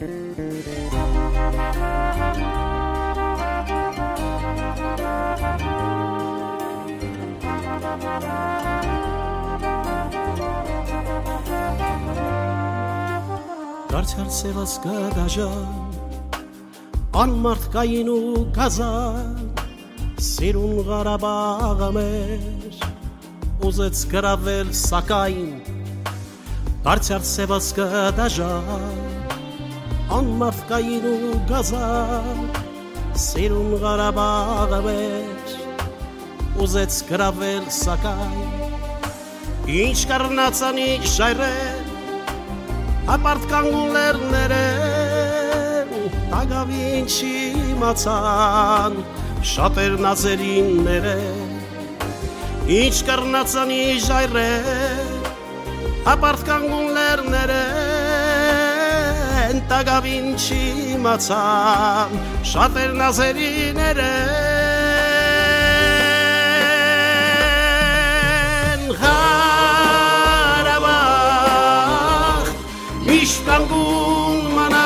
Դարձյալ սևացկա դաժան անմարդ կային ու կազան սիրուն Ղարաբաղը մեր ուզեց գրավել սակայն Դարձյալ սևացկա դաժան անմարդ կային ու կազան սիրուն Ղարաբաղը մեր ուզեց գրավել սակայն Ինչ կռնացանի ժայռեր Ապարտ կանգուլերներեն Տագավին չիմացան Շատեր նազերիններեն Ինչ կռնացանի ժայռեր Ապարտ կանգուլերներեն Տագավին չիմացան Շատեր նազերիներեն Կանգուն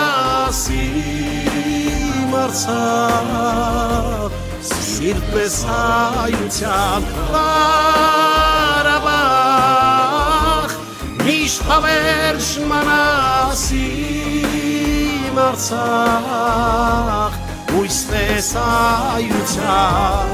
մանասի մարցավ Սիրտպես հայության Ղարաբաղ Միշտ հավերժ մանասի մարցավ Ույսպես հայության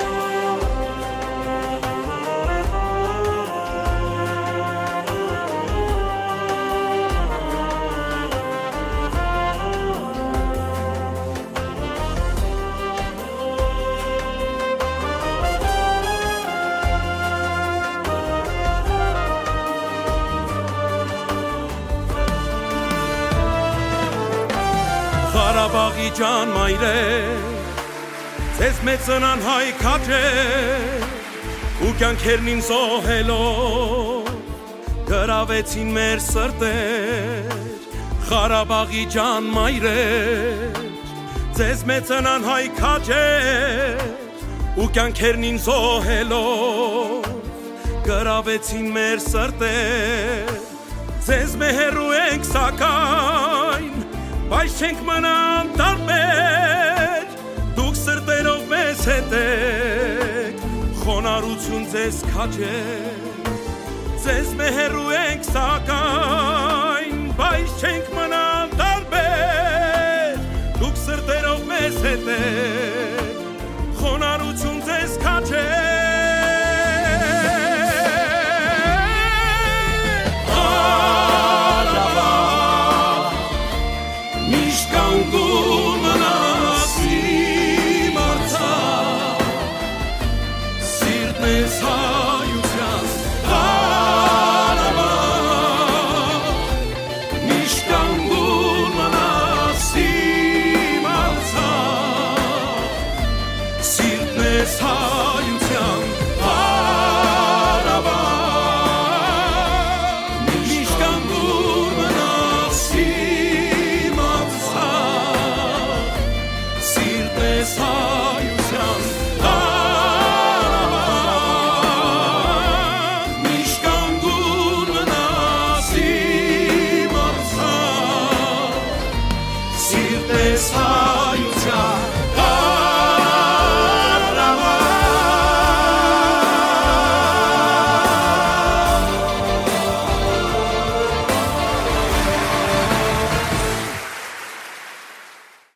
Ղարաբաղի ջան մայրեր Ձեզ մեծնան հայ քաջեր ու կյանքերնին զոհելով գրավեցին մեր սրտեր Ղարաբաղի ջան մայրեր Ձեզ մեծնան հայ քաջեր ու կյանքերնին զոհելով գրավեցին մեր սրտեր Ձեզ մեհերու ենք սակայն Բայց չենք մնան տարբեր Դուք սրտերով մեզ հետ եք Խոնարհություն ձեզ քաջեր Ձեզ մեհերու ենք սակայն